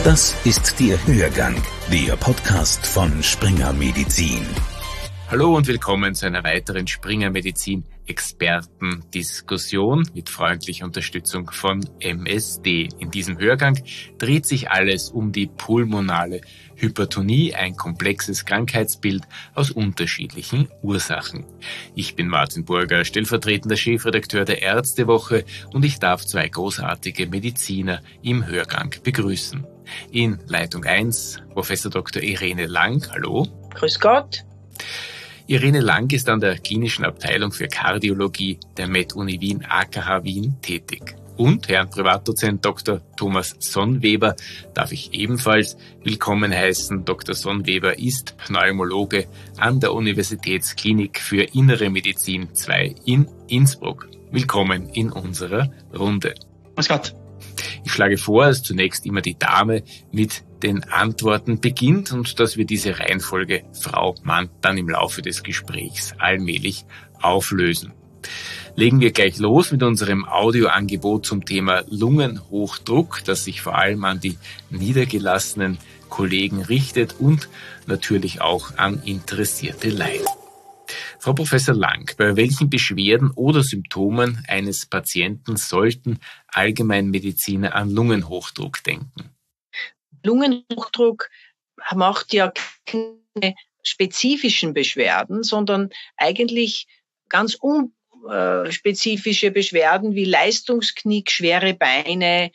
Das ist der Hörgang, der Podcast von Springer Medizin. Hallo und willkommen zu einer weiteren Springer Medizin Expertendiskussion mit freundlicher Unterstützung von MSD. In diesem Hörgang dreht sich alles um die pulmonale Hypertonie, ein komplexes Krankheitsbild aus unterschiedlichen Ursachen. Ich bin Martin Burger, stellvertretender Chefredakteur der Ärztewoche, und ich darf zwei großartige Mediziner im Hörgang begrüßen. In Leitung 1 Professor Dr. Irene Lang. Hallo. Grüß Gott. Irene Lang ist an der klinischen Abteilung für Kardiologie der Med-Uni Wien AKH Wien tätig. Und Herrn Privatdozent Dr. Thomas Sonnweber darf ich ebenfalls willkommen heißen. Dr. Sonnweber ist Pneumologe an der Universitätsklinik für Innere Medizin 2 in Innsbruck. Willkommen in unserer Runde. Grüß Gott. Ich schlage vor, dass zunächst immer die Dame mit den Antworten beginnt und dass wir diese Reihenfolge Frau-Mann dann im Laufe des Gesprächs allmählich auflösen. Legen wir gleich los mit unserem Audioangebot zum Thema Lungenhochdruck, das sich vor allem an die niedergelassenen Kollegen richtet und natürlich auch an interessierte Laien. Frau Professor Lang, bei welchen Beschwerden oder Symptomen eines Patienten sollten Allgemeinmediziner an Lungenhochdruck denken? Lungenhochdruck macht ja keine spezifischen Beschwerden, sondern eigentlich ganz unspezifische Beschwerden wie Leistungsknick, schwere Beine,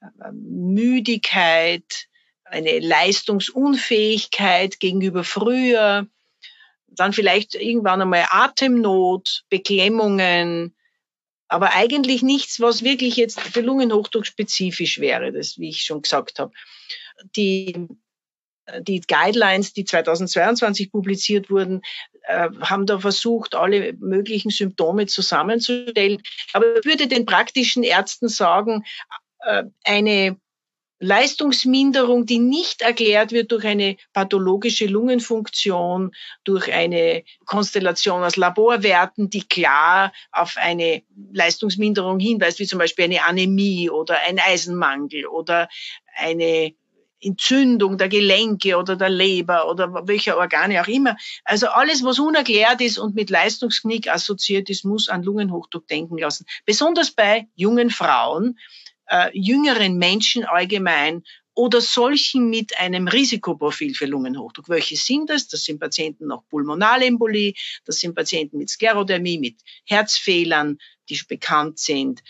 Müdigkeit, eine Leistungsunfähigkeit gegenüber früher, dann vielleicht irgendwann einmal Atemnot, Beklemmungen, aber eigentlich nichts, was wirklich jetzt für Lungenhochdruck spezifisch wäre, das, wie ich schon gesagt habe. Die Guidelines, die 2022 publiziert wurden, haben da versucht, alle möglichen Symptome zusammenzustellen. Aber ich würde den praktischen Ärzten sagen, eine Leistungsminderung, die nicht erklärt wird durch eine pathologische Lungenfunktion, durch eine Konstellation aus Laborwerten, die klar auf eine Leistungsminderung hinweist, wie zum Beispiel eine Anämie oder ein Eisenmangel oder eine Entzündung der Gelenke oder der Leber oder welcher Organe auch immer. Also alles, was unerklärt ist und mit Leistungsknick assoziiert ist, muss an Lungenhochdruck denken lassen. Besonders bei jungen Frauen, jüngeren Menschen allgemein oder solchen mit einem Risikoprofil für Lungenhochdruck. Welche sind das? Das sind Patienten nach Pulmonalembolie, das sind Patienten mit Sklerodermie, mit Herzfehlern, die schon bekannt sind,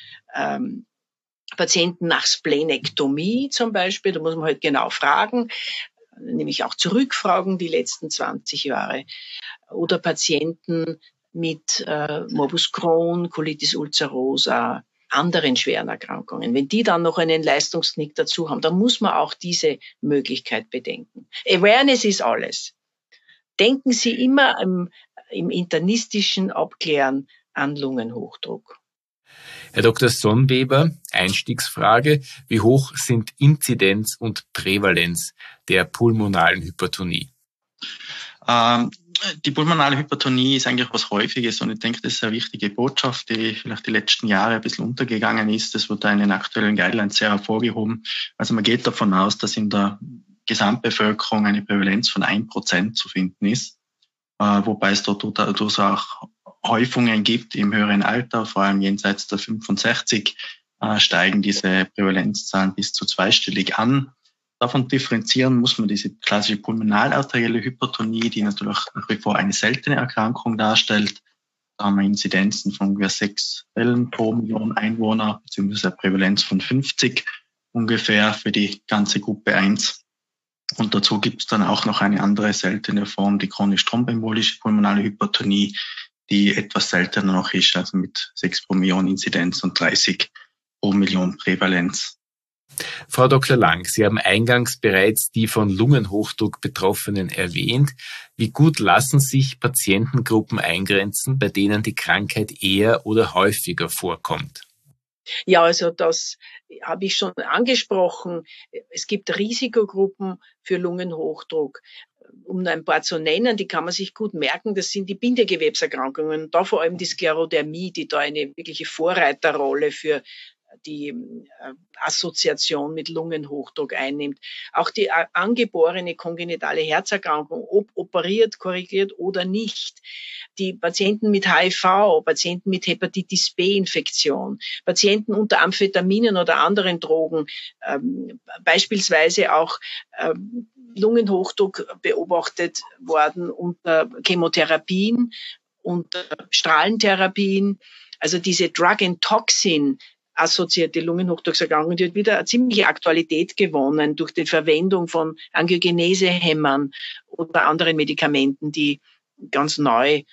Patienten nach Splenektomie zum Beispiel, da muss man halt genau fragen, nämlich auch zurückfragen die letzten 20 Jahre, oder Patienten mit Morbus Crohn, Colitis ulcerosa, anderen schweren Erkrankungen. Wenn die dann noch einen Leistungsknick dazu haben, dann muss man auch diese Möglichkeit bedenken. Awareness ist alles. Denken Sie immer im internistischen Abklären an Lungenhochdruck. Herr Dr. Sonnweber, Einstiegsfrage: Wie hoch sind Inzidenz und Prävalenz der pulmonalen Hypertonie? Die pulmonale Hypertonie ist eigentlich was Häufiges und ich denke, das ist eine wichtige Botschaft, die vielleicht die letzten Jahre ein bisschen untergegangen ist. Das wird in den aktuellen Guidelines sehr hervorgehoben. Also man geht davon aus, dass in der Gesamtbevölkerung eine Prävalenz von 1% zu finden ist, wobei es dort durchaus auch Häufungen gibt im höheren Alter, vor allem jenseits der 65, steigen diese Prävalenzzahlen bis zu zweistellig an. Davon differenzieren muss man diese klassische pulmonalarterielle Hypertonie, die natürlich nach wie vor eine seltene Erkrankung darstellt. Da haben wir Inzidenzen von ungefähr 6 Fällen pro Million Einwohner, beziehungsweise eine Prävalenz von 50 ungefähr für die ganze Gruppe 1. Und dazu gibt es dann auch noch eine andere seltene Form, die chronisch thromboembolische pulmonale Hypertonie, die etwas seltener noch ist, also mit 6 pro Million Inzidenz und 30 pro Million Prävalenz. Frau Dr. Lang, Sie haben eingangs bereits die von Lungenhochdruck Betroffenen erwähnt. Wie gut lassen sich Patientengruppen eingrenzen, bei denen die Krankheit eher oder häufiger vorkommt? Ja, also das habe ich schon angesprochen. Es gibt Risikogruppen für Lungenhochdruck. Um ein paar zu nennen, die kann man sich gut merken, das sind die Bindegewebserkrankungen. Da vor allem die Sklerodermie, die da eine wirkliche Vorreiterrolle für die Assoziation mit Lungenhochdruck einnimmt. Auch die angeborene kongenitale Herzerkrankung, ob operiert, korrigiert oder nicht. Die Patienten mit HIV, Patienten mit Hepatitis B-Infektion, Patienten unter Amphetaminen oder anderen Drogen, beispielsweise auch Lungenhochdruck beobachtet worden unter Chemotherapien, unter Strahlentherapien. Also diese Drug and Toxin assoziierte Lungenhochdruckserkrankung, die hat wieder eine ziemliche Aktualität gewonnen durch die Verwendung von Angiogenesehämmern oder anderen Medikamenten, die ganz neu,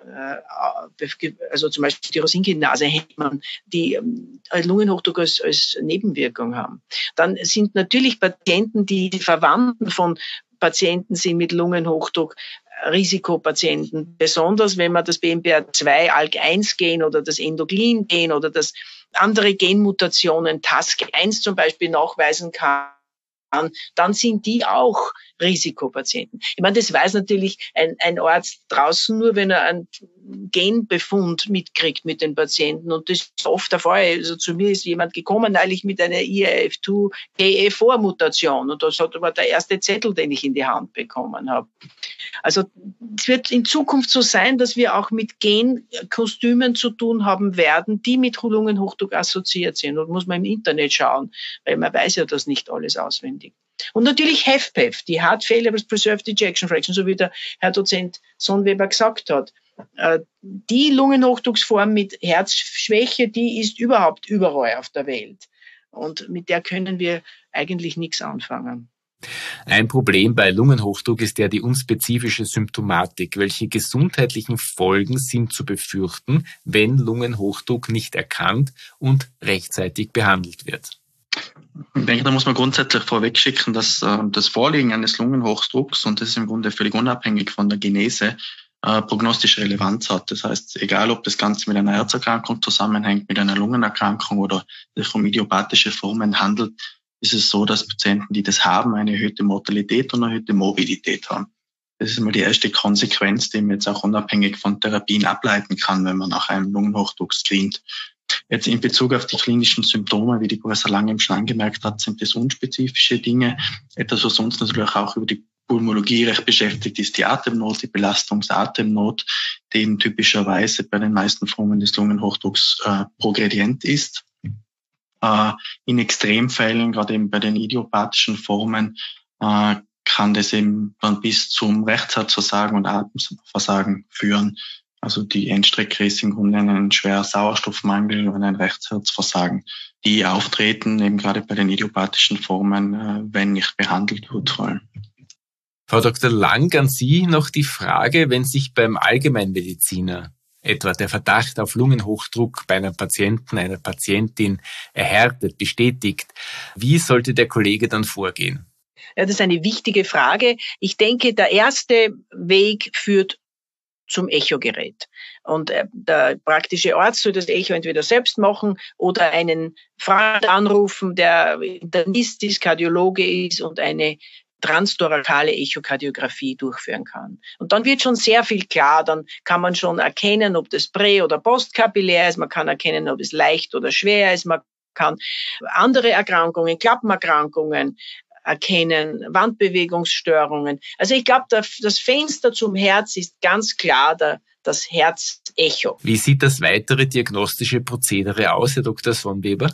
also zum Beispiel Tyrosinkinase-Hämmern, die Lungenhochdruck als Nebenwirkung haben. Dann sind natürlich Patienten, die Verwandten von Patienten sind mit Lungenhochdruck, Risikopatienten, besonders wenn man das BMPR2-ALK1-Gen oder das Endoglin-Gen oder das andere Genmutationen, TASC1 zum Beispiel, nachweisen kann, dann sind die auch Risikopatienten. Ich meine, das weiß natürlich ein Arzt draußen nur, wenn er einen Genbefund mitkriegt mit den Patienten. Und das ist oft der Fall. Also zu mir ist jemand gekommen, neulich mit einer IAF2-GE4-Mutation. Und das war der erste Zettel, den ich in die Hand bekommen habe. Also es wird in Zukunft so sein, dass wir auch mit Genkostümen zu tun haben werden, die mit Lungenhochdruck assoziiert sind. Und muss man im Internet schauen, weil man weiß ja das nicht alles auswendig. Und natürlich HFpEF, die Heart Failure with Preserved Ejection Fraction, so wie der Herr Dozent Sonnweber gesagt hat. Die Lungenhochdrucksform mit Herzschwäche, die ist überhaupt überall auf der Welt. Und mit der können wir eigentlich nichts anfangen. Ein Problem bei Lungenhochdruck ist ja die unspezifische Symptomatik. Welche gesundheitlichen Folgen sind zu befürchten, wenn Lungenhochdruck nicht erkannt und rechtzeitig behandelt wird? Ich denke, da muss man grundsätzlich vorwegschicken, dass das Vorliegen eines Lungenhochdrucks, und das ist im Grunde völlig unabhängig von der Genese, prognostische Relevanz hat. Das heißt, egal ob das Ganze mit einer Herzerkrankung zusammenhängt, mit einer Lungenerkrankung oder sich um idiopathische Formen handelt, ist es so, dass Patienten, die das haben, eine erhöhte Mortalität und eine erhöhte Morbidität haben. Das ist mal die erste Konsequenz, die man jetzt auch unabhängig von Therapien ableiten kann, wenn man nach einem Lungenhochdruck screent. Jetzt in Bezug auf die klinischen Symptome, wie die Professor Lange eben schon angemerkt hat, sind das unspezifische Dinge. Etwas, was uns natürlich auch über die Pulmologie recht beschäftigt, ist die Atemnot, die Belastungsatemnot, die eben typischerweise bei den meisten Formen des Lungenhochdrucks progredient ist. In Extremfällen, gerade eben bei den idiopathischen Formen, kann das eben dann bis zum Rechtsherzversagen und Atemversagen führen. Also die Endstrecke ist im Grunde ein schwerer Sauerstoffmangel und ein Rechtsherzversagen, die auftreten eben gerade bei den idiopathischen Formen, wenn nicht behandelt wird vor allem. Frau Dr. Lang, an Sie noch die Frage, wenn sich beim Allgemeinmediziner etwa der Verdacht auf Lungenhochdruck bei einem Patienten, einer Patientin erhärtet, bestätigt, wie sollte der Kollege dann vorgehen? Ja, das ist eine wichtige Frage. Ich denke, der erste Weg führt zum Echogerät. Und der praktische Arzt soll das Echo entweder selbst machen oder einen Freund anrufen, der Internist ist, Kardiologe ist und eine transtorakale Echokardiographie durchführen kann. Und dann wird schon sehr viel klar, dann kann man schon erkennen, ob das prä- oder postkapillär ist, man kann erkennen, ob es leicht oder schwer ist, man kann andere Erkrankungen, Klappenerkrankungen erkennen, Wandbewegungsstörungen. Also ich glaube, das Fenster zum Herz ist ganz klar das Herzecho. Wie sieht das weitere diagnostische Prozedere aus, Herr Dr. Sonnweber?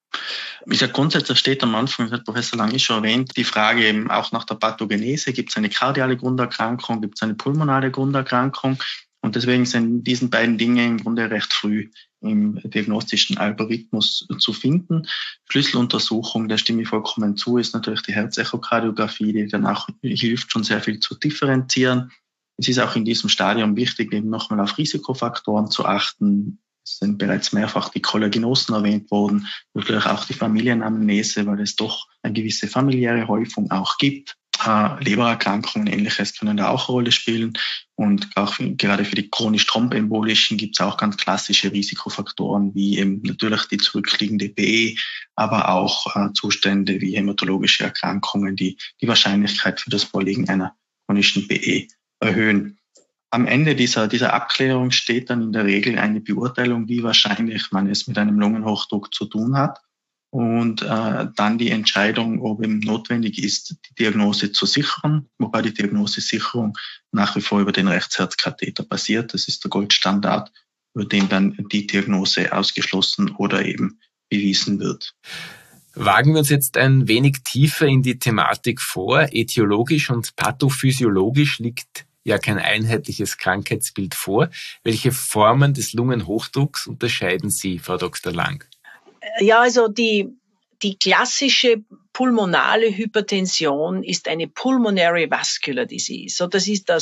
Wie gesagt, grundsätzlich steht am Anfang, das hat Professor Lange schon erwähnt, die Frage eben auch nach der Pathogenese. Gibt es eine kardiale Grunderkrankung, gibt es eine pulmonale Grunderkrankung? Und deswegen sind diesen beiden Dinge im Grunde recht früh im diagnostischen Algorithmus zu finden. Schlüsseluntersuchung, da stimme ich vollkommen zu, ist natürlich die Herzechokardiographie, die dann auch hilft, schon sehr viel zu differenzieren. Es ist auch in diesem Stadium wichtig, eben nochmal auf Risikofaktoren zu achten. Es sind bereits mehrfach die Kollagenosen erwähnt worden, natürlich auch die Familienanamnese, weil es doch eine gewisse familiäre Häufung auch gibt. Lebererkrankungen, Ähnliches können da auch eine Rolle spielen. Und auch gerade für die chronisch thrombembolischen gibt es auch ganz klassische Risikofaktoren, wie eben natürlich die zurückliegende PE, aber auch Zustände wie hämatologische Erkrankungen, die die Wahrscheinlichkeit für das Vorliegen einer chronischen PE erhöhen. Am Ende dieser Abklärung steht dann in der Regel eine Beurteilung, wie wahrscheinlich man es mit einem Lungenhochdruck zu tun hat. Und dann die Entscheidung, ob eben notwendig ist, die Diagnose zu sichern, wobei die Diagnosesicherung nach wie vor über den Rechtsherzkatheter passiert. Das ist der Goldstandard, über den dann die Diagnose ausgeschlossen oder eben bewiesen wird. Wagen wir uns jetzt ein wenig tiefer in die Thematik vor. Ätiologisch und pathophysiologisch liegt ja kein einheitliches Krankheitsbild vor. Welche Formen des Lungenhochdrucks unterscheiden Sie, Frau Dr. Lang? Ja, also die klassische pulmonale Hypertension ist eine Pulmonary Vascular Disease. So, das ist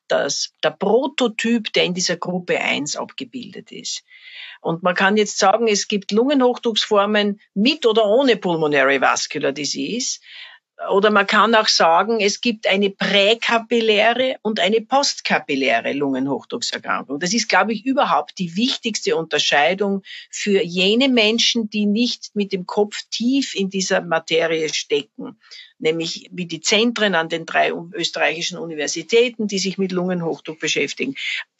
der Prototyp, der in dieser Gruppe 1 abgebildet ist. Und man kann jetzt sagen, es gibt Lungenhochdrucksformen mit oder ohne Pulmonary Vascular Disease. Oder man kann auch sagen, es gibt eine präkapilläre und eine postkapilläre Lungenhochdruckserkrankung. Das ist, glaube ich, überhaupt die wichtigste Unterscheidung für jene Menschen, die nicht mit dem Kopf tief in dieser Materie stecken. Nämlich wie die Zentren an den 3 österreichischen Universitäten, die sich mit Lungenhochdruck beschäftigen.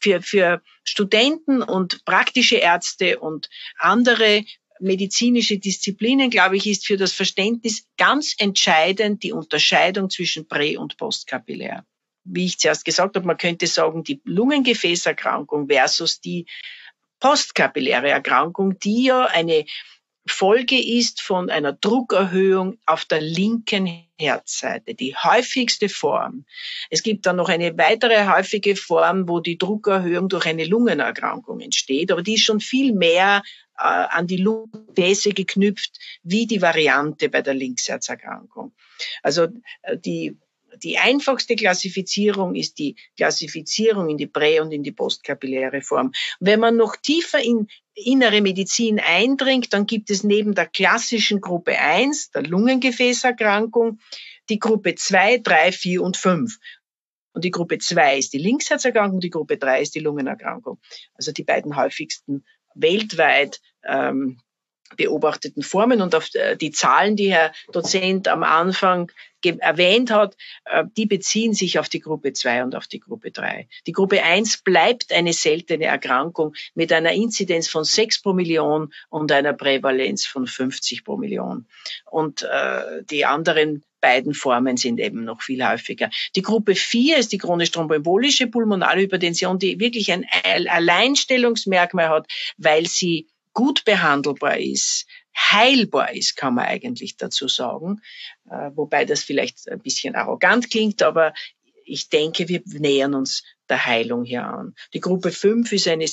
Für Studenten und praktische Ärzte und andere medizinische Disziplinen, glaube ich, ist für das Verständnis ganz entscheidend die Unterscheidung zwischen prä- und postkapillär. Wie ich zuerst gesagt habe, man könnte sagen, die Lungengefäßerkrankung versus die postkapilläre Erkrankung, die ja eine Folge ist von einer Druckerhöhung auf der linken Herzseite, die häufigste Form. Es gibt dann noch eine weitere häufige Form, wo die Druckerhöhung durch eine Lungenerkrankung entsteht, aber die ist schon viel mehr an die Lungengefäße geknüpft, wie die Variante bei der Linksherzerkrankung. Also die einfachste Klassifizierung ist die Klassifizierung in die prä- und in die postkapilläre Form. Wenn man noch tiefer in innere Medizin eindringt, dann gibt es neben der klassischen Gruppe 1, der Lungengefäßerkrankung, die Gruppe 2, 3, 4 und 5. Und die Gruppe 2 ist die Linksherzerkrankung, die Gruppe 3 ist die Lungenerkrankung. Also die beiden häufigsten weltweit beobachteten Formen. Und auf die Zahlen, die Herr Dozent am Anfang erwähnt hat, die beziehen sich auf die Gruppe 2 und auf die Gruppe 3. Die Gruppe 1 bleibt eine seltene Erkrankung mit einer Inzidenz von 6 pro Million und einer Prävalenz von 50 pro Million. Und die anderen beiden Formen sind eben noch viel häufiger. Die Gruppe 4 ist die chronisch thromboembolische Pulmonalhypertension, die wirklich ein Alleinstellungsmerkmal hat, weil sie gut behandelbar ist, heilbar ist, kann man eigentlich dazu sagen, wobei das vielleicht ein bisschen arrogant klingt, aber ich denke, wir nähern uns der Heilung hier an. Die Gruppe 5 ist eine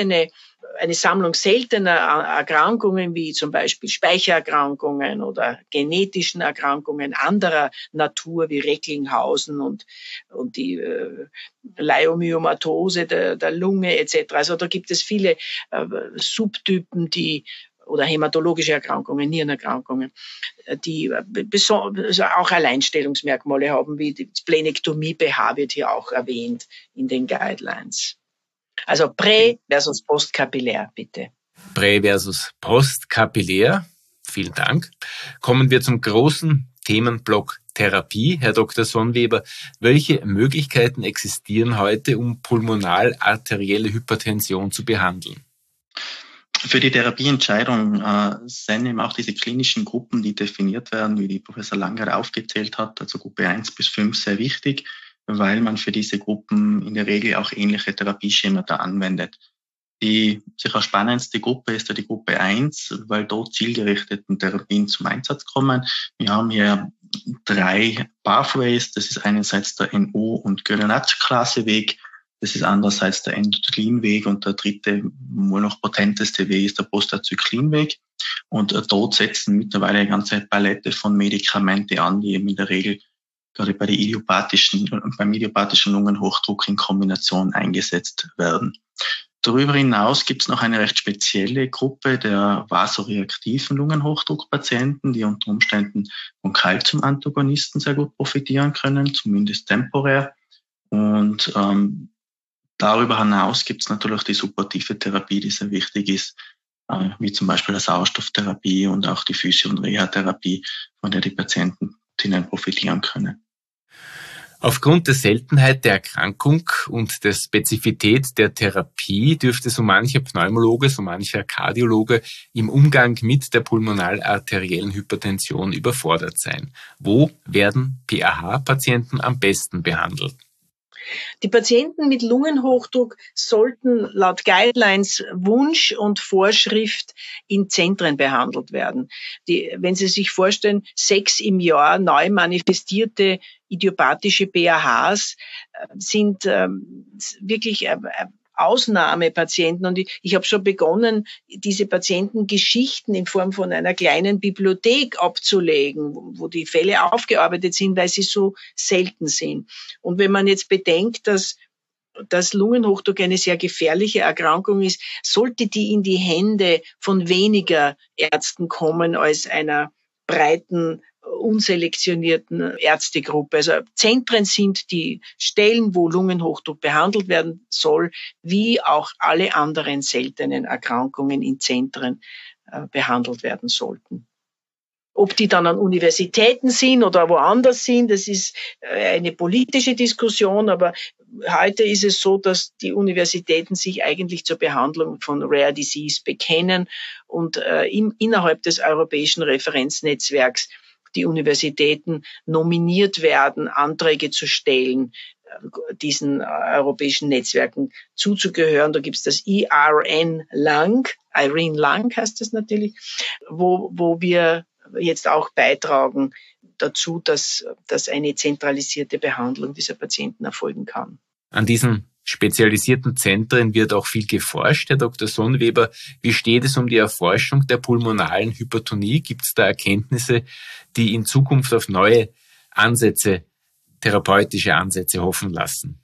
Sammlung seltener Erkrankungen, wie zum Beispiel Speichererkrankungen oder genetischen Erkrankungen anderer Natur, wie Recklinghausen und die Leiomyomatose der Lunge etc. Also da gibt es viele Subtypen, oder hämatologische Erkrankungen, Nierenerkrankungen, die auch Alleinstellungsmerkmale haben, wie die Splenektomie-BH wird hier auch erwähnt in den Guidelines. Also prä- versus postkapillär, bitte. Prä- versus postkapillär. Vielen Dank. Kommen wir zum großen Themenblock Therapie. Herr Dr. Sonnweber, welche Möglichkeiten existieren heute, um pulmonal-arterielle Hypertension zu behandeln? Für die Therapieentscheidung sind eben auch diese klinischen Gruppen, die definiert werden, wie die Professor Langer aufgezählt hat, also Gruppe 1 bis 5, sehr wichtig, weil man für diese Gruppen in der Regel auch ähnliche Therapieschemata anwendet. Die sicher spannendste Gruppe ist ja die Gruppe 1, weil dort zielgerichteten Therapien zum Einsatz kommen. Wir haben hier 3 Pathways. Das ist einerseits der NO- und Gonadotropin-Klasse-Weg. Das ist andererseits der Endothelienweg und der dritte, wohl noch potenteste Weg ist der Prostazyklinweg. Und dort setzen mittlerweile eine ganze Palette von Medikamente an, die eben in der Regel gerade beim idiopathischen Lungenhochdruck in Kombination eingesetzt werden. Darüber hinaus gibt es noch eine recht spezielle Gruppe der vasoreaktiven Lungenhochdruckpatienten, die unter Umständen von Calcium-Antagonisten sehr gut profitieren können, zumindest temporär. Und darüber hinaus gibt es natürlich die supportive Therapie, die sehr wichtig ist, wie zum Beispiel der Sauerstofftherapie und auch die Physio- und Reha-Therapie, von der die Patientinnen profitieren können. Aufgrund der Seltenheit der Erkrankung und der Spezifität der Therapie dürfte so mancher Pneumologe, so mancher Kardiologe im Umgang mit der pulmonal-arteriellen Hypertension überfordert sein. Wo werden PAH-Patienten am besten behandelt? Die Patienten mit Lungenhochdruck sollten laut Guidelines Wunsch und Vorschrift in Zentren behandelt werden. Wenn Sie sich vorstellen, 6 im Jahr neu manifestierte idiopathische PAHs sind wirklich Ausnahmepatienten. Und ich habe schon begonnen, diese Patientengeschichten in Form von einer kleinen Bibliothek abzulegen, wo die Fälle aufgearbeitet sind, weil sie so selten sind. Und wenn man jetzt bedenkt, dass Lungenhochdruck eine sehr gefährliche Erkrankung ist, sollte die in die Hände von weniger Ärzten kommen als einer breiten, unselektionierten Ärztegruppe. Also Zentren sind die Stellen, wo Lungenhochdruck behandelt werden soll, wie auch alle anderen seltenen Erkrankungen in Zentren behandelt werden sollten. Ob die dann an Universitäten sind oder woanders sind, das ist eine politische Diskussion, aber heute ist es so, dass die Universitäten sich eigentlich zur Behandlung von Rare Disease bekennen und innerhalb des europäischen Referenznetzwerks die Universitäten nominiert werden, Anträge zu stellen, diesen europäischen Netzwerken zuzugehören. Da gibt es das Irene Lung heißt das natürlich, wo wir jetzt auch beitragen dazu, dass eine zentralisierte Behandlung dieser Patienten erfolgen kann. An diesen spezialisierten Zentren wird auch viel geforscht. Herr Dr. Sonnweber, wie steht es um die Erforschung der pulmonalen Hypertonie? Gibt es da Erkenntnisse, die in Zukunft auf neue Ansätze, therapeutische Ansätze hoffen lassen?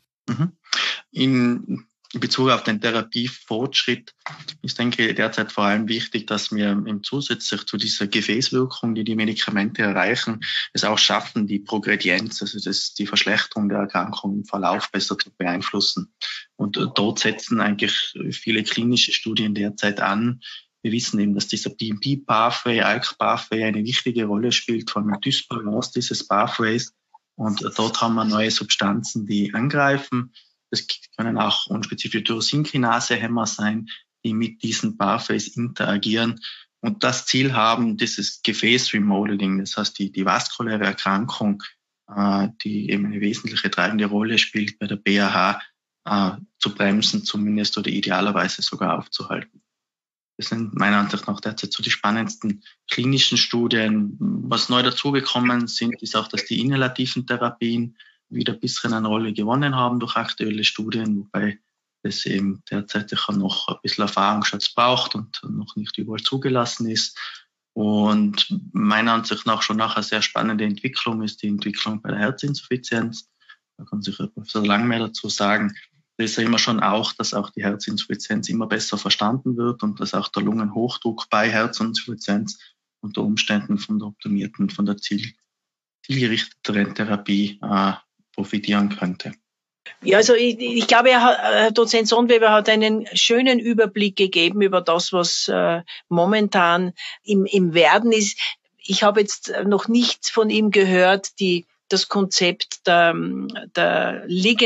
In Bezug auf den Therapiefortschritt ist, denke ich, derzeit vor allem wichtig, dass wir im zusätzlich zu dieser Gefäßwirkung, die Medikamente erreichen, es auch schaffen, die Progredienz, also die Verschlechterung der Erkrankung im Verlauf besser zu beeinflussen. Und dort setzen eigentlich viele klinische Studien derzeit an. Wir wissen eben, dass dieser BMP-Pathway, ALK-Pathway eine wichtige Rolle spielt, vor allem Dysbalance dieses Pathways. Und dort haben wir neue Substanzen, die angreifen. Das können auch unspezifische Tyrosinkinase-Hämmer sein, die mit diesen Pathways interagieren und das Ziel haben, dieses Gefäßremodeling, das heißt die vaskuläre Erkrankung, die eben eine wesentliche treibende Rolle spielt bei der PAH, zu bremsen zumindest oder idealerweise sogar aufzuhalten. Das sind meiner Ansicht nach derzeit so die spannendsten klinischen Studien. Was neu dazugekommen sind, ist auch, dass die inhalativen Therapien wieder ein bisschen eine Rolle gewonnen haben durch aktuelle Studien, wobei es eben derzeit noch ein bisschen Erfahrungsschatz braucht und noch nicht überall zugelassen ist. Und meiner Ansicht nach schon nachher sehr spannende Entwicklung ist die Entwicklung bei der Herzinsuffizienz. Da kann sich Professor Lang mehr dazu sagen. Da ist ja immer schon auch, dass auch die Herzinsuffizienz immer besser verstanden wird und dass auch der Lungenhochdruck bei Herzinsuffizienz unter Umständen von der zielgerichteten Therapie profitieren könnte. Ja, also ich glaube, Herr Dozent Sonnweber hat einen schönen Überblick gegeben über das, was momentan im Werden ist. Ich habe jetzt noch nichts von ihm gehört, das Konzept der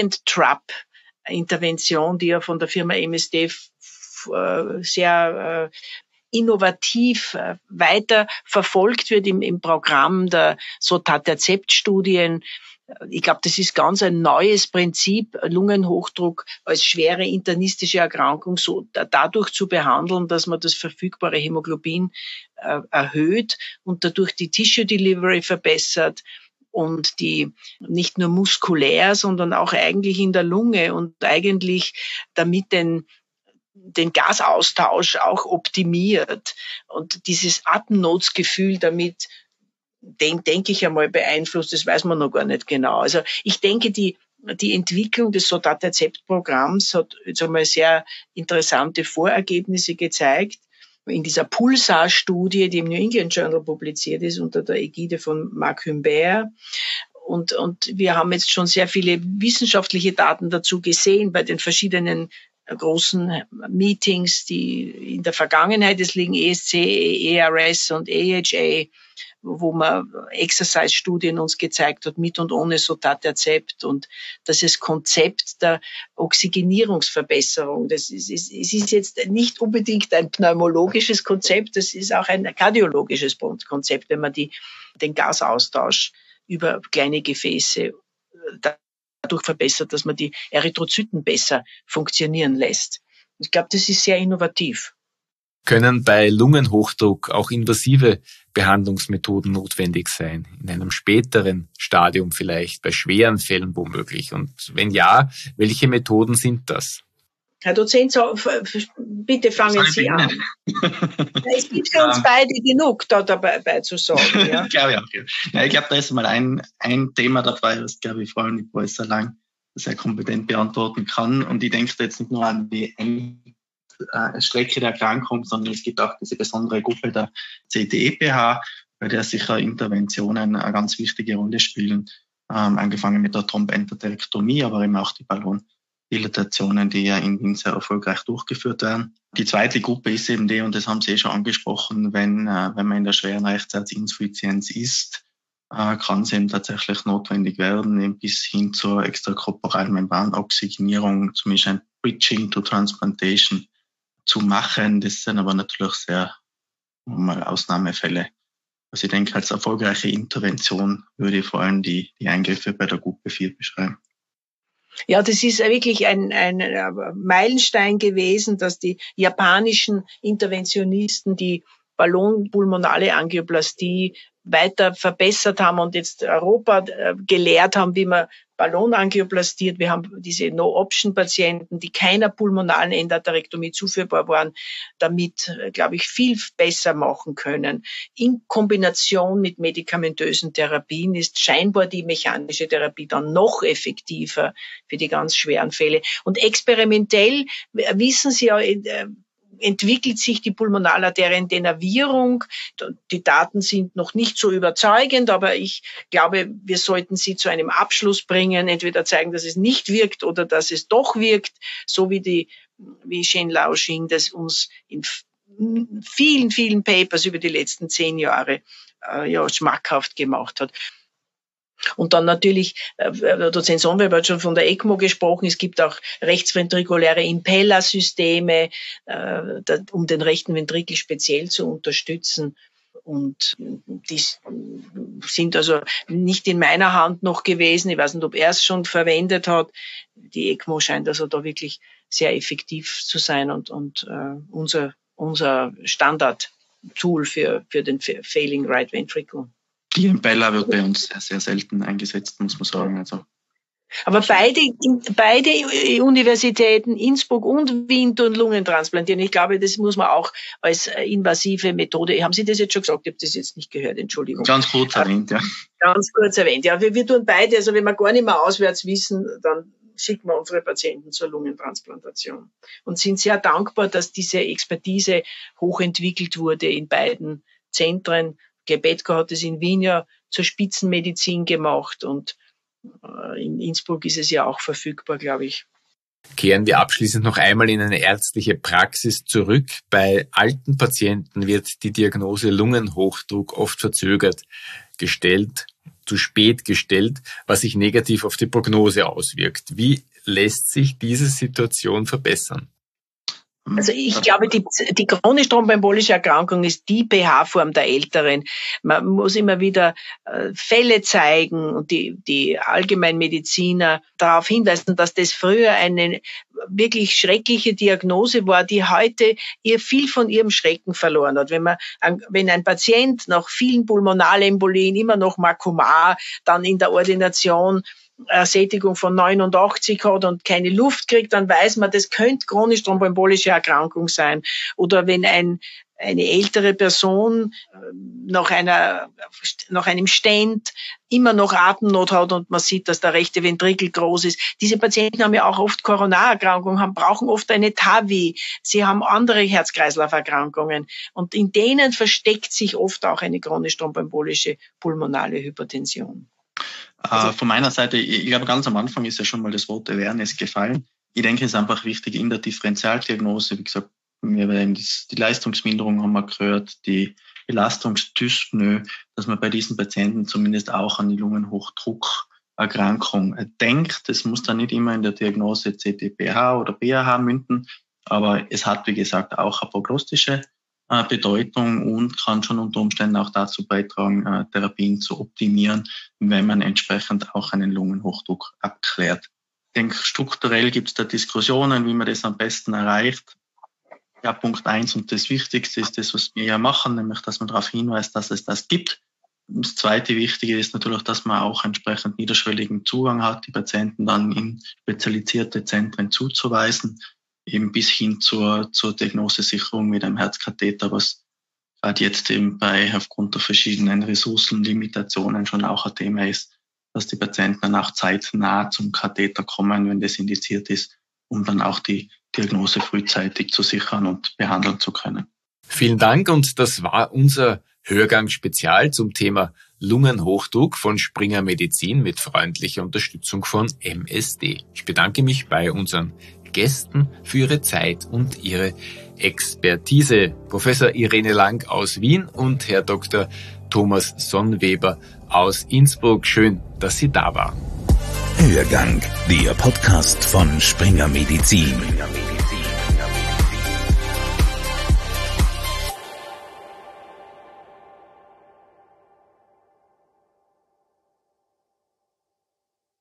Ligand-Trap-Intervention, die ja von der Firma MSD sehr innovativ weiter verfolgt wird im Programm der Sotatercept-Studien. Ich glaube, das ist ganz ein neues Prinzip, Lungenhochdruck als schwere internistische Erkrankung so dadurch zu behandeln, dass man das verfügbare Hämoglobin erhöht und dadurch die Tissue Delivery verbessert und die nicht nur muskulär, sondern auch eigentlich in der Lunge und eigentlich damit den Gasaustausch auch optimiert und dieses Atemnotsgefühl damit denke ich einmal beeinflusst, das weiß man noch gar nicht genau. Also ich denke, die Entwicklung des Sotatercept-Programms hat jetzt einmal sehr interessante Vorergebnisse gezeigt. In dieser Pulsar-Studie, die im New England Journal publiziert ist, unter der Ägide von Marc Humbert. Und wir haben jetzt schon sehr viele wissenschaftliche Daten dazu gesehen bei den verschiedenen großen Meetings, die in der Vergangenheit, es liegen ESC, ERS und AHA, wo man Exercise-Studien uns gezeigt hat, mit und ohne Sotatercept, und das ist Konzept der Oxygenierungsverbesserung. Es ist jetzt nicht unbedingt ein pneumologisches Konzept, das ist auch ein kardiologisches Konzept, wenn man den Gasaustausch über kleine Gefäße dadurch verbessert, dass man die Erythrozyten besser funktionieren lässt. Ich glaube, das ist sehr innovativ. Können bei Lungenhochdruck auch invasive Behandlungsmethoden notwendig sein? In einem späteren Stadium vielleicht, bei schweren Fällen womöglich? Und wenn ja, welche Methoden sind das? Herr Dozent, bitte fangen Sie an. Es gibt für uns beide genug dabei zu sagen. Ja? Ich glaube auch. Ja, ich glaube, da ist mal ein Thema dabei, das, glaube ich, vor allem die Professor Lang sehr kompetent beantworten kann. Und ich denke jetzt nicht nur an die Strecke der Erkrankung, sondern es gibt auch diese besondere Gruppe der CTEPH, bei der sicher Interventionen eine ganz wichtige Rolle spielen, angefangen mit der Thrombenterektomie, aber eben auch die Ballondilatationen, die ja in Wien sehr erfolgreich durchgeführt werden. Die zweite Gruppe ist eben die, und das haben Sie schon angesprochen, wenn man in der schweren Rechtsherzinsuffizienz ist, kann es eben tatsächlich notwendig werden, eben bis hin zur extrakorporalen Membranoxygenierung, zum Beispiel ein Bridging to Transplantation zu machen. Das sind aber natürlich sehr mal Ausnahmefälle. Also ich denke, als erfolgreiche Intervention würde ich vor allem die Eingriffe bei der Gruppe 4 beschreiben. Ja, das ist wirklich ein Meilenstein gewesen, dass die japanischen Interventionisten die Ballonpulmonale Angioplastie weiter verbessert haben und jetzt Europa gelehrt haben, wie man Ballonangioplastiert. Wir haben diese No-Option-Patienten, die keiner pulmonalen Endarterektomie zuführbar waren, damit, glaube ich, viel besser machen können. In Kombination mit medikamentösen Therapien ist scheinbar die mechanische Therapie dann noch effektiver für die ganz schweren Fälle. Und experimentell wissen Sie ja, entwickelt sich die Pulmonalarteriendenervierung. Die Daten sind noch nicht so überzeugend, aber ich glaube, wir sollten sie zu einem Abschluss bringen, entweder zeigen, dass es nicht wirkt oder dass es doch wirkt, so wie Shen Laoxing das uns in vielen, vielen Papers über die letzten 10 Jahre schmackhaft gemacht hat. Und dann natürlich, der Dozent Sonweb hat schon von der ECMO gesprochen, es gibt auch rechtsventrikuläre Impeller-Systeme, um den rechten Ventrikel speziell zu unterstützen. Und die sind also nicht in meiner Hand noch gewesen. Ich weiß nicht, ob er es schon verwendet hat. Die ECMO scheint also da wirklich sehr effektiv zu sein und unser Standard-Tool für den Failing Right Ventricle. Die Impeller wird bei uns sehr, sehr selten eingesetzt, muss man sagen. Also. Aber beide Universitäten, Innsbruck und Wien, tun Lungentransplantieren. Ich glaube, das muss man auch als invasive Methode. Haben Sie das jetzt schon gesagt? Ich habe das jetzt nicht gehört, Entschuldigung. Ganz kurz erwähnt, ja. Ganz kurz erwähnt, ja. Wir tun beide, also wenn wir gar nicht mehr auswärts wissen, dann schicken wir unsere Patienten zur Lungentransplantation. Und sind sehr dankbar, dass diese Expertise hochentwickelt wurde in beiden Zentren. Gebetko hat es in Wien ja zur Spitzenmedizin gemacht und in Innsbruck ist es ja auch verfügbar, glaube ich. Kehren wir abschließend noch einmal in eine ärztliche Praxis zurück. Bei alten Patienten wird die Diagnose Lungenhochdruck oft verzögert gestellt, zu spät gestellt, was sich negativ auf die Prognose auswirkt. Wie lässt sich diese Situation verbessern? Also ich glaube, die chronisch thromboembolische Erkrankung ist die pH-Form der Älteren. Man muss immer wieder Fälle zeigen und die Allgemeinmediziner darauf hinweisen, dass das früher eine wirklich schreckliche Diagnose war, die heute ihr viel von ihrem Schrecken verloren hat. Wenn ein Patient nach vielen Pulmonalembolien immer noch Makoma dann in der Ordination Sättigung von 89 hat und keine Luft kriegt, dann weiß man, das könnte chronisch thromboembolische Erkrankung sein. Oder wenn eine ältere Person nach einem Stent immer noch Atemnot hat und man sieht, dass der rechte Ventrikel groß ist. Diese Patienten haben ja auch oft Koronarerkrankungen, brauchen oft eine TAVI. Sie haben andere Herz-Kreislauf-Erkrankungen. Und in denen versteckt sich oft auch eine chronisch thromboembolische pulmonale Hypertension. Von meiner Seite, ich glaube, ganz am Anfang ist ja schon mal das Wort Awareness gefallen. Ich denke, es ist einfach wichtig in der Differentialdiagnose, wie gesagt, die Leistungsminderung haben wir gehört, die Belastungsdyspnoe, dass man bei diesen Patienten zumindest auch an die Lungenhochdruckerkrankung denkt. Es muss dann nicht immer in der Diagnose CTPH oder BAH münden, aber es hat, wie gesagt, auch eine prognostische Bedeutung und kann schon unter Umständen auch dazu beitragen, Therapien zu optimieren, wenn man entsprechend auch einen Lungenhochdruck abklärt. Ich denke, strukturell gibt es da Diskussionen, wie man das am besten erreicht. Ja, Punkt 1 und das Wichtigste ist das, was wir ja machen, nämlich, dass man darauf hinweist, dass es das gibt. Das zweite Wichtige ist natürlich, dass man auch entsprechend niederschwelligen Zugang hat, die Patienten dann in spezialisierte Zentren zuzuweisen, eben bis hin zur Diagnosesicherung mit einem Herzkatheter, was gerade jetzt eben aufgrund der verschiedenen Ressourcenlimitationen schon auch ein Thema ist, dass die Patienten dann auch zeitnah zum Katheter kommen, wenn das indiziert ist, um dann auch die Diagnose frühzeitig zu sichern und behandeln zu können. Vielen Dank und das war unser Hörgang-Spezial zum Thema Lungenhochdruck von Springer Medizin mit freundlicher Unterstützung von MSD. Ich bedanke mich bei unseren Gästen für ihre Zeit und ihre Expertise. Professor Irene Lang aus Wien und Herr Dr. Thomas Sonnweber aus Innsbruck. Schön, dass Sie da waren. Hörgang, der Podcast von Springer Medizin.